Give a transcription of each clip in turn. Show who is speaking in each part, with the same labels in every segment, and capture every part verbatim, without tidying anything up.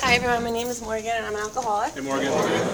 Speaker 1: Hi everyone, my name is Morgan and I'm an alcoholic.
Speaker 2: Hey Morgan.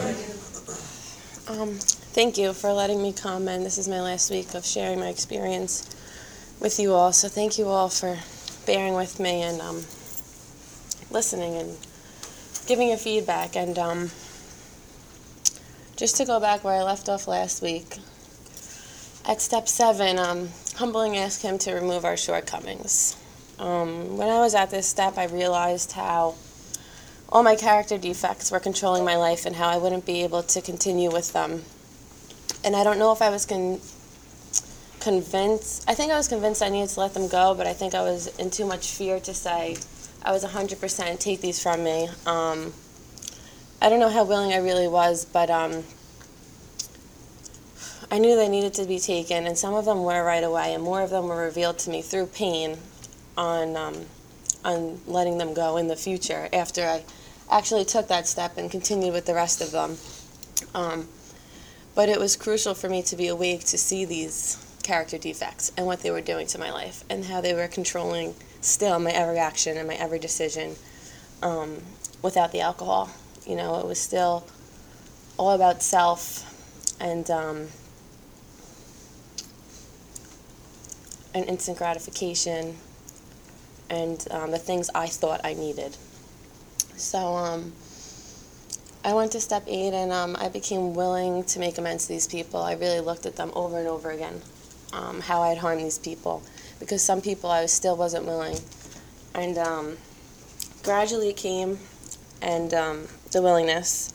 Speaker 1: Um, thank you for letting me come, and this is my last week of sharing my experience with you all. So thank you all for bearing with me and um, listening and giving your feedback. And um, just to go back where I left off last week, at step seven, um, humbling asked him to remove our shortcomings. Um, when I was at this step, I realized how all my character defects were controlling my life and how I wouldn't be able to continue with them. And I don't know if I was con- convinced, I think I was convinced I needed to let them go, but I think I was in too much fear to say I was one hundred percent take these from me. Um, I don't know how willing I really was, but um, I knew they needed to be taken, and some of them were right away, and more of them were revealed to me through pain on um, on letting them go in the future after I actually took that step and continued with the rest of them. Um, but it was crucial for me to be awake to see these character defects and what they were doing to my life and how they were controlling still my every action and my every decision um, without the alcohol. You know, it was still all about self and um, and instant gratification and um, the things I thought I needed. So um, I went to step eight, and um, I became willing to make amends to these people. I really looked at them over and over again, um, how I had harmed these people, because some people I was still wasn't willing. And um, gradually it came, and um, the willingness.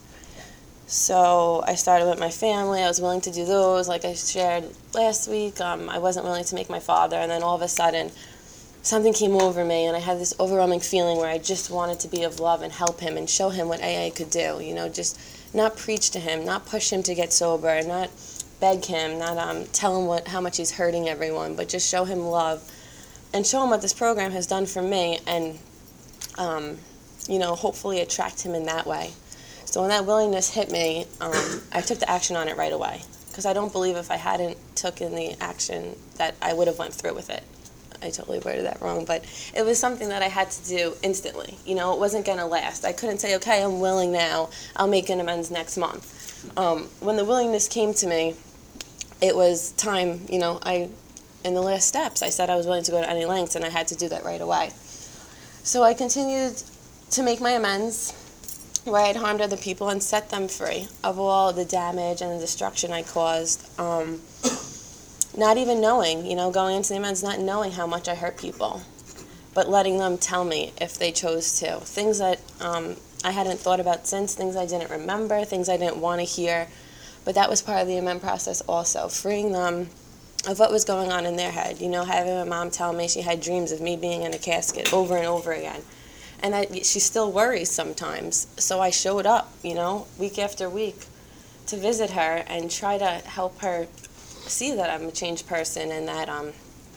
Speaker 1: So I started with my family. I was willing to do those, like I shared last week. Um, I wasn't willing to make my father, and then all of a sudden, something came over me, and I had this overwhelming feeling where I just wanted to be of love and help him and show him what A A could do. You know, just not preach to him, not push him to get sober, not beg him, not um, tell him what how much he's hurting everyone, but just show him love and show him what this program has done for me, and um, you know, hopefully attract him in that way. So when that willingness hit me, um, I took the action on it right away, because I don't believe if I hadn't taken the action that I would have went through with it. I totally worded that wrong, but it was something that I had to do instantly. You know, it wasn't going to last. I couldn't say, okay, I'm willing now, I'll make an amends next month. Um, when the willingness came to me, it was time. You know, I, in the last steps, I said I was willing to go to any lengths, and I had to do that right away. So I continued to make my amends where I had harmed other people and set them free of all the damage and the destruction I caused. Um, Not even knowing, you know, going into the amends, not knowing how much I hurt people, but letting them tell me if they chose to. Things that um, I hadn't thought about since, things I didn't remember, things I didn't want to hear. But that was part of the amend process also, freeing them of what was going on in their head. You know, having my mom tell me she had dreams of me being in a casket over and over again. And I, she still worries sometimes. So I showed up, you know, week after week to visit her and try to help her see that I'm a changed person, and that um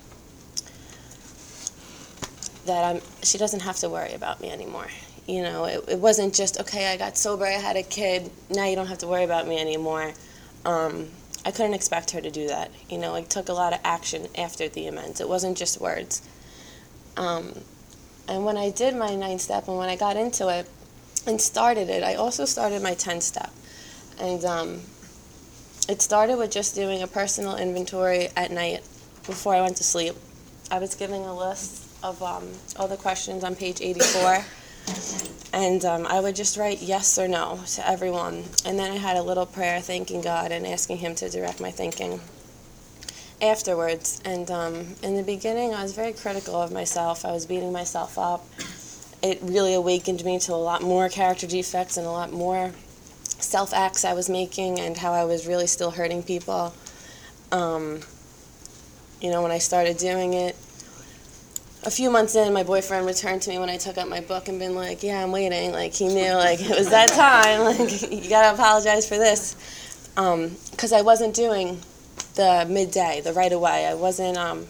Speaker 1: that I'm she doesn't have to worry about me anymore. You know, it, it wasn't just, okay, I got sober, I had a kid, now you don't have to worry about me anymore. Um, I couldn't expect her to do that. You know, it took a lot of action after the amends. It wasn't just words. Um, and when I did my ninth step and when I got into it and started it, I also started my tenth step. And um, it started with just doing a personal inventory at night before I went to sleep. I was giving a list of um, all the questions on page eighty-four, and um, I would just write yes or no to everyone. And then I had a little prayer thanking God and asking Him to direct my thinking afterwards. And um, in the beginning, I was very critical of myself. I was beating myself up. It really awakened me to a lot more character defects and a lot more self-acts I was making and how I was really still hurting people. Um, you know, when I started doing it, a few months in, my boyfriend returned to me when I took out my book and been like, yeah, I'm waiting. Like, he knew, like, it was that time. Like, you gotta apologize for this. Um, 'cause I wasn't doing the midday, the right away. I wasn't, um,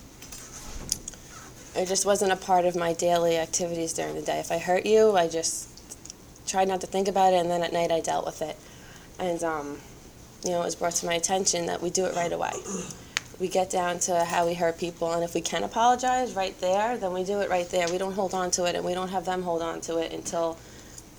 Speaker 1: it just wasn't a part of my daily activities during the day. If I hurt you, I just tried not to think about it, and then at night I dealt with it. And, um, you know, it was brought to my attention that we do it right away. We get down to how we hurt people, and if we can apologize right there, then we do it right there. We don't hold on to it, and we don't have them hold on to it until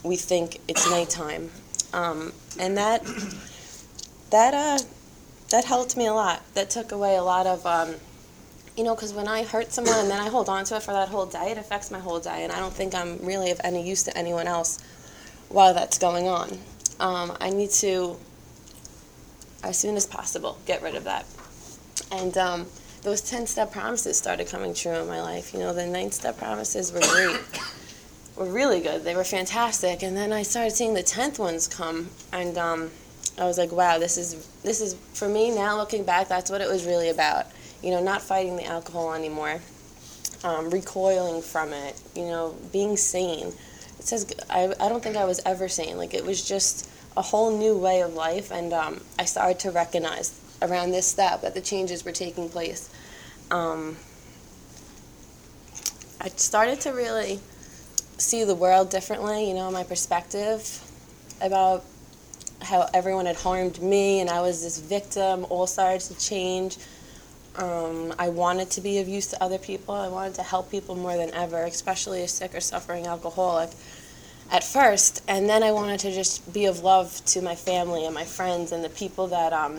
Speaker 1: we think it's nighttime. Um, and that, that, uh, that helped me a lot. That took away a lot of, um, you know, because when I hurt someone and then I hold on to it for that whole day, it affects my whole day, and I don't think I'm really of any use to anyone else while that's going on. Um, I need to, as soon as possible, get rid of that. And um, those ten-step promises started coming true in my life. You know, the nine-step promises were great, were really good. They were fantastic. And then I started seeing the tenth ones come, and um, I was like, wow, this is, this is, for me now, looking back, that's what it was really about. You know, not fighting the alcohol anymore, um, recoiling from it, you know, being sane. It says, I, I don't think I was ever sane. Like, it was just a whole new way of life, and um, I started to recognize around this step that the changes were taking place. Um, I started to really see the world differently, you know, my perspective about how everyone had harmed me, and I was this victim, all started to change. Um, I wanted to be of use to other people. I wanted to help people more than ever, especially a sick or suffering alcoholic at first. And then I wanted to just be of love to my family and my friends and the people that um,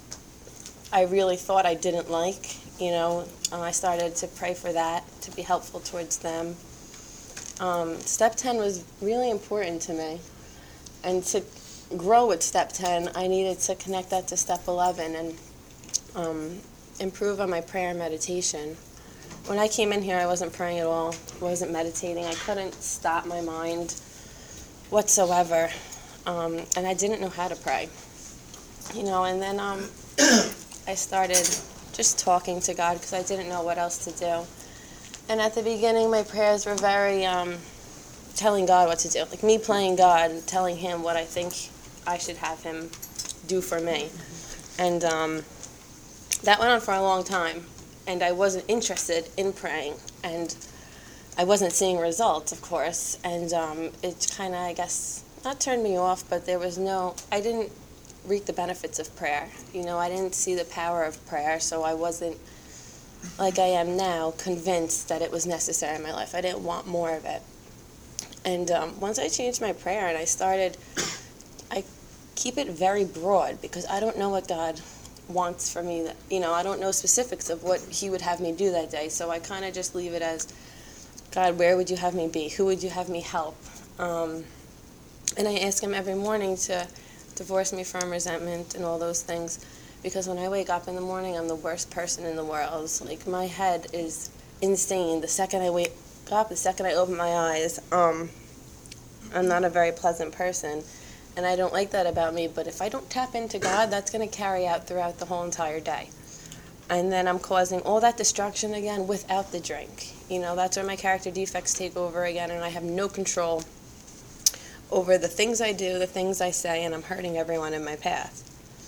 Speaker 1: I really thought I didn't like. You know, um, I started to pray for that, to be helpful towards them. Um, step ten was really important to me. And to grow with step ten, I needed to connect that to step eleven and um, improve on my prayer and meditation. When I came in here, I wasn't praying at all, wasn't meditating. I couldn't stop my mind whatsoever, um, and I didn't know how to pray. You know, and then um, I started just talking to God because I didn't know what else to do. And at the beginning, my prayers were very um, telling God what to do, like me playing God and telling Him what I think I should have Him do for me. And um, that went on for a long time, and I wasn't interested in praying, and I wasn't seeing results, of course, and um, it kind of, I guess, not turned me off, but there was no, I didn't reap the benefits of prayer. You know, I didn't see the power of prayer, so I wasn't, like I am now, convinced that it was necessary in my life. I didn't want more of it. And um, once I changed my prayer and I started, I keep it very broad because I don't know what God wants for me. That, you know, I don't know specifics of what He would have me do that day, so I kind of just leave it as, God, where would you have me be? Who would you have me help? Um, and I ask Him every morning to divorce me from resentment and all those things, because when I wake up in the morning, I'm the worst person in the world. Like, my head is insane. The second I wake up, the second I open my eyes, um, I'm not a very pleasant person. And I don't like that about me, but if I don't tap into God, that's going to carry out throughout the whole entire day. And then I'm causing all that destruction again without the drink. You know, that's where my character defects take over again, and I have no control over the things I do, the things I say, and I'm hurting everyone in my path.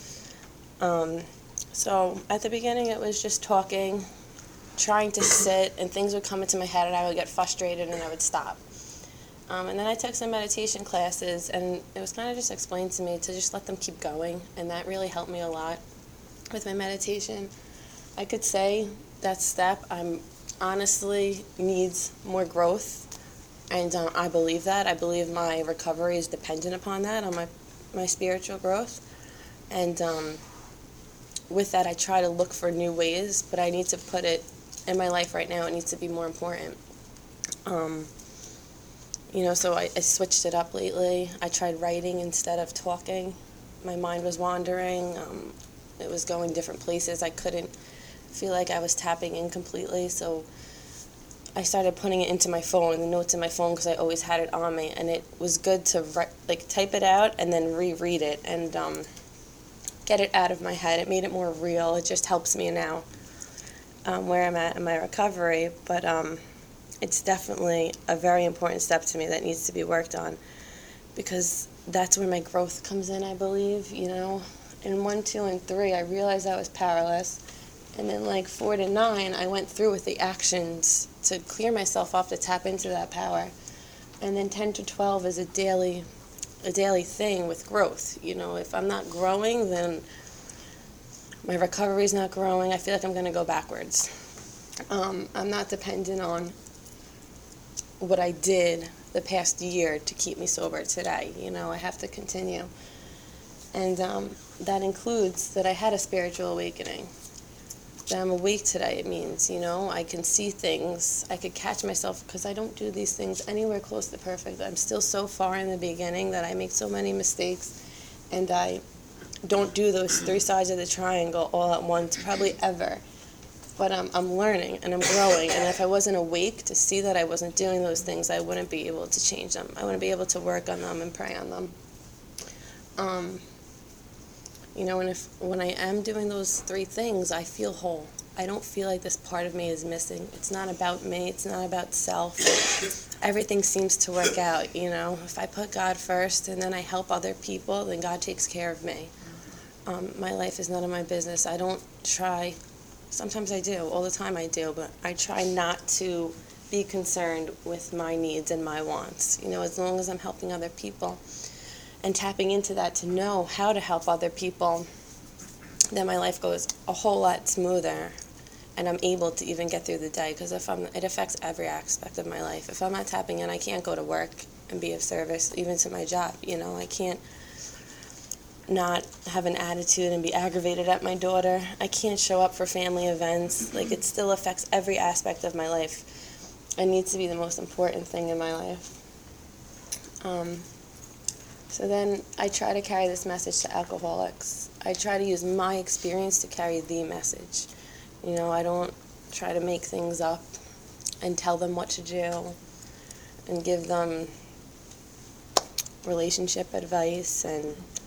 Speaker 1: Um, so at the beginning, it was just talking, trying to sit, and things would come into my head, and I would get frustrated, and I would stop. Um, and then I took some meditation classes, and it was kind of just explained to me to just let them keep going, and that really helped me a lot with my meditation. I could say that step I'm honestly needs more growth, and um, I believe that. I believe my recovery is dependent upon that, on my, my spiritual growth. And um, with that, I try to look for new ways, but I need to put it in my life right now. It needs to be more important. Um, You know, so I, I switched it up lately. I tried writing instead of talking. My mind was wandering. Um, it was going different places. I couldn't feel like I was tapping in completely, so I started putting it into my phone, the notes in my phone, because I always had it on me, and it was good to write, like type it out and then reread it and um, get it out of my head. It made it more real. It just helps me now um, where I'm at in my recovery, but um, it's definitely a very important step to me that needs to be worked on, because that's where my growth comes in, I believe. You know, in one, two, and three, I realized I was powerless, and then like four to nine, I went through with the actions to clear myself off to tap into that power, and then ten to twelve is a daily, a daily thing with growth. You know, if I'm not growing, then my recovery is not growing. I feel like I'm going to go backwards. Um, I'm not dependent on what I did the past year to keep me sober today. You know, I have to continue. And um, that includes that I had a spiritual awakening. That I'm awake today, it means, you know, I can see things, I could catch myself, because I don't do these things anywhere close to perfect. I'm still so far in the beginning that I make so many mistakes, and I don't do those three sides of the triangle all at once, probably ever. But um, I'm learning, and I'm growing, and if I wasn't awake to see that I wasn't doing those things, I wouldn't be able to change them. I wouldn't be able to work on them and pray on them. Um... You know, and if when I am doing those three things, I feel whole. I don't feel like this part of me is missing. It's not about me. It's not about self. Everything seems to work out, you know. If I put God first and then I help other people, then God takes care of me. Um, my life is none of my business. I don't try. Sometimes I do. All the time I do. But I try not to be concerned with my needs and my wants. You know, as long as I'm helping other people and tapping into that to know how to help other people, then my life goes a whole lot smoother, and I'm able to even get through the day, because if I'm, it affects every aspect of my life. If I'm not tapping in, I can't go to work and be of service, even to my job. You know, I can't not have an attitude and be aggravated at my daughter. I can't show up for family events. Like, it still affects every aspect of my life. It needs to be the most important thing in my life. Um... So then I try to carry this message to alcoholics. I try to use my experience to carry the message. You know, I don't try to make things up and tell them what to do and give them relationship advice. And,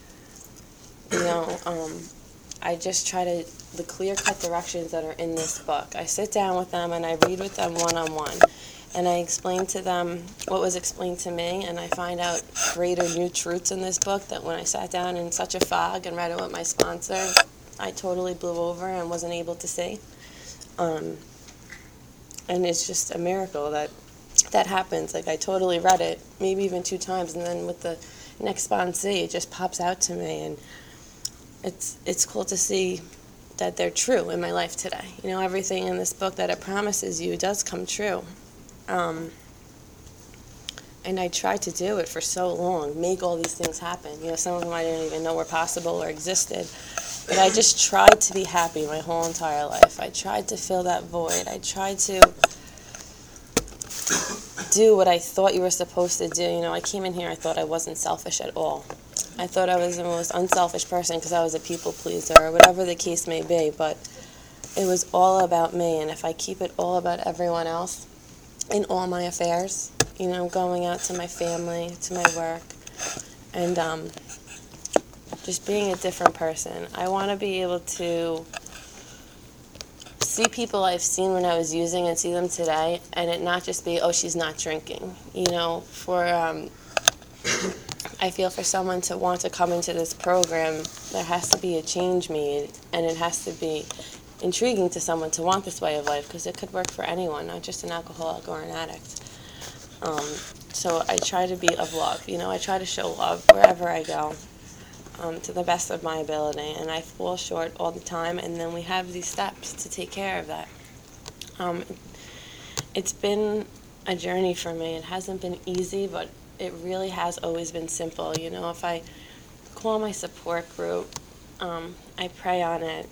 Speaker 1: you know, um, I just try to, the clear-cut directions that are in this book. I sit down with them and I read with them one-on-one. And I explain to them what was explained to me, and I find out greater new truths in this book that when I sat down in such a fog and read it with my sponsor, I totally blew over and wasn't able to see. Um, and it's just a miracle that that happens. Like, I totally read it, maybe even two times, and then with the next sponsee, it just pops out to me, and it's it's cool to see that they're true in my life today. You know, everything in this book that it promises you does come true. Um, and I tried to do it for so long, make all these things happen. You know, some of them I didn't even know were possible or existed. But I just tried to be happy my whole entire life. I tried to fill that void. I tried to do what I thought you were supposed to do. You know, I came in here, I thought I wasn't selfish at all. I thought I was the most unselfish person because I was a people pleaser or whatever the case may be. But it was all about me. And if I keep it all about everyone else, in all my affairs, you know, going out to my family, to my work, and um, just being a different person. I want to be able to see people I've seen when I was using and see them today, and it not just be, oh, she's not drinking. You know, for, um, I feel for someone to want to come into this program, there has to be a change made, and it has to be intriguing to someone to want this way of life, because it could work for anyone, not just an alcoholic or an addict. Um, so I try to be of love. You know, I try to show love wherever I go, um, to the best of my ability, and I fall short all the time, and then we have these steps to take care of that. Um, it's been a journey for me. It hasn't been easy, but it really has always been simple. You know, if I call my support group, um, I pray on it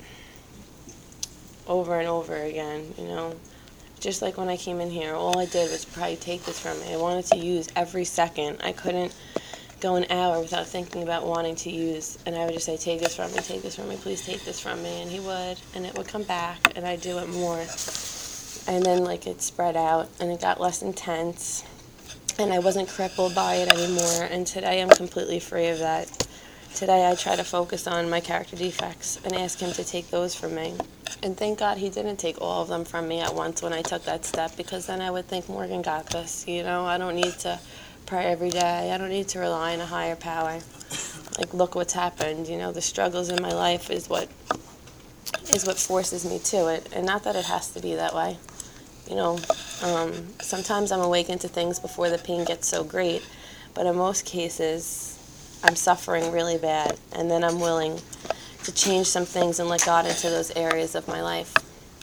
Speaker 1: over and over again, you know. Just like when I came in here, all I did was probably take this from me. I wanted to use every second. I couldn't go an hour without thinking about wanting to use, and I would just say, take this from me, take this from me, please take this from me, and he would, and it would come back, and I'd do it more. And then, like, it spread out, and it got less intense, and I wasn't crippled by it anymore, and today I'm completely free of that. Today I try to focus on my character defects and ask him to take those from me. And thank God he didn't take all of them from me at once when I took that step, because then I would think, Morgan got this, you know? I don't need to pray every day. I don't need to rely on a higher power. Like, look what's happened. You know, the struggles in my life is what is what forces me to it. And not that it has to be that way. You know, um, sometimes I'm awakened to things before the pain gets so great. But in most cases, I'm suffering really bad, and then I'm willing to change some things and let God into those areas of my life.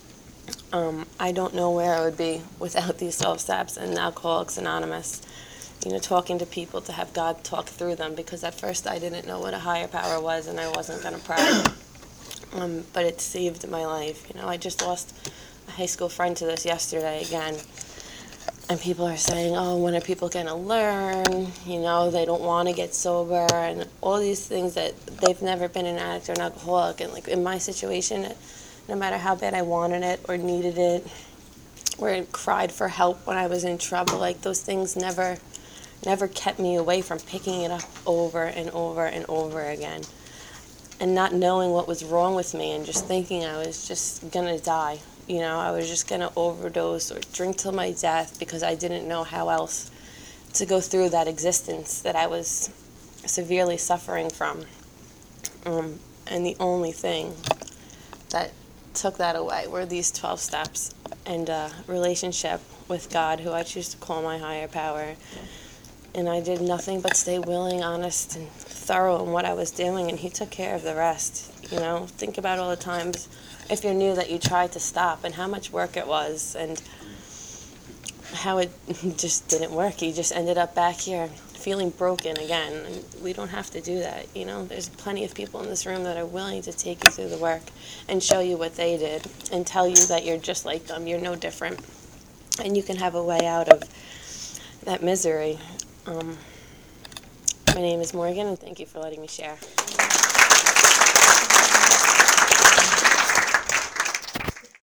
Speaker 1: Um, I don't know where I would be without these twelve steps and Alcoholics Anonymous. you know, talking to people, to have God talk through them, because at first I didn't know what a higher power was, and I wasn't going to pray. Um, but it saved my life. You know, I just lost a high school friend to this yesterday again. And people are saying, oh, when are people going to learn? You know, they don't want to get sober, and all these things that they've never been an addict or an alcoholic. And, like, in my situation, no matter how bad I wanted it or needed it, or I cried for help when I was in trouble, like, those things never, never kept me away from picking it up over and over and over again. And not knowing what was wrong with me, and just thinking I was just going to die. You know, I was just going to overdose or drink till my death, because I didn't know how else to go through that existence that I was severely suffering from. Um, and the only thing that took that away were these twelve steps and a relationship with God, who I choose to call my higher power. And I did nothing but stay willing, honest, and thorough in what I was doing, and he took care of the rest. You know, think about all the times, if you're new, that you tried to stop, and how much work it was, and how it just didn't work. You just ended up back here feeling broken again. And we don't have to do that, you know. There's plenty of people in this room that are willing to take you through the work and show you what they did and tell you that you're just like them, you're no different, and you can have a way out of that misery. Um, my name is Morgan, and thank you for letting me share.